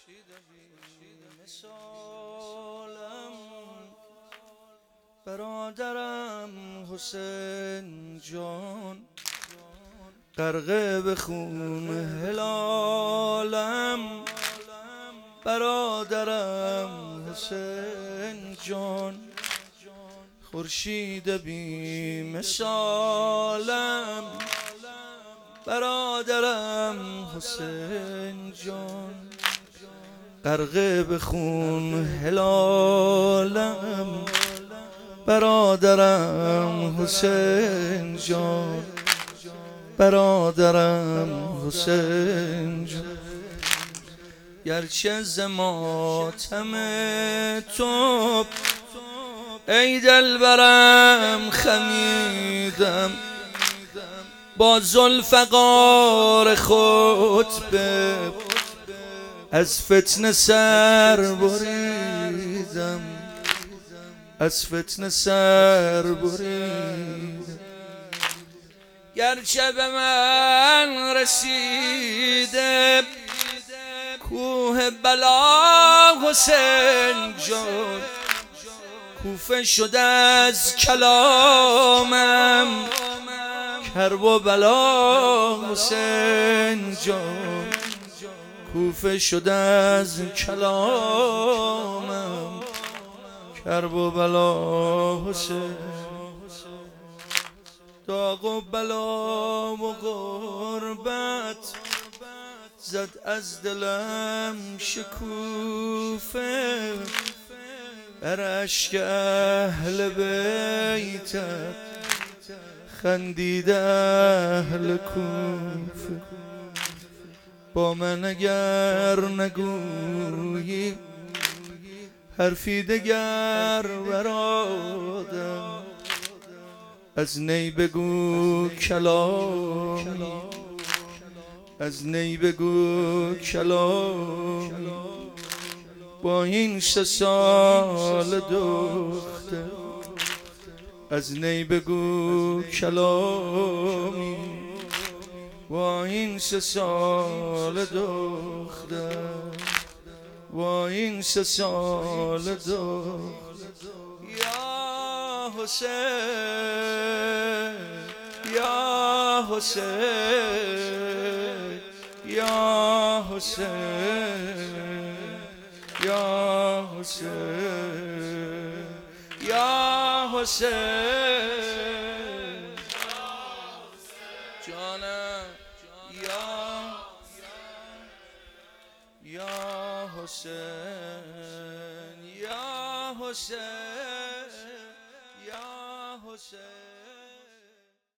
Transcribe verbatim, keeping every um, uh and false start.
مثالم برادرم حسین جان، غرقه به خون هلالم برادرم حسین جان، خورشید بی مثالم برادرم حسین جان، غرقه به خون هلالم برادرم حسین جان، برادرم حسین جان. گرچه ز ماتم تو ای دلبرم خمیدم، با ذوالفقار خطبه از فتنه سر بریدم، از فتنه سر بریدم. گرچه به من رسیده کوه بلا حسین جان، کوفه شده از کلامم کرب و بلا حسین جان، کوفه شده از کلامم کرب و بلا حسین. داغ و بلا و غربت زد از دلم شکوفه، بر اشک اهل بیتت خندید اهل کوفه. با من اگر نگویی حرفی دگر برادر، از نی بگو کلامی، از نی بگو کلامی. با این سه سال دختر از نی بگو کلامی، با این سه سال دختر، با این سه سال دختر. یا حسین یا حسین یا حسین یا حسین یا حسین جانم، یا یا حسین یا حسین یا حسین.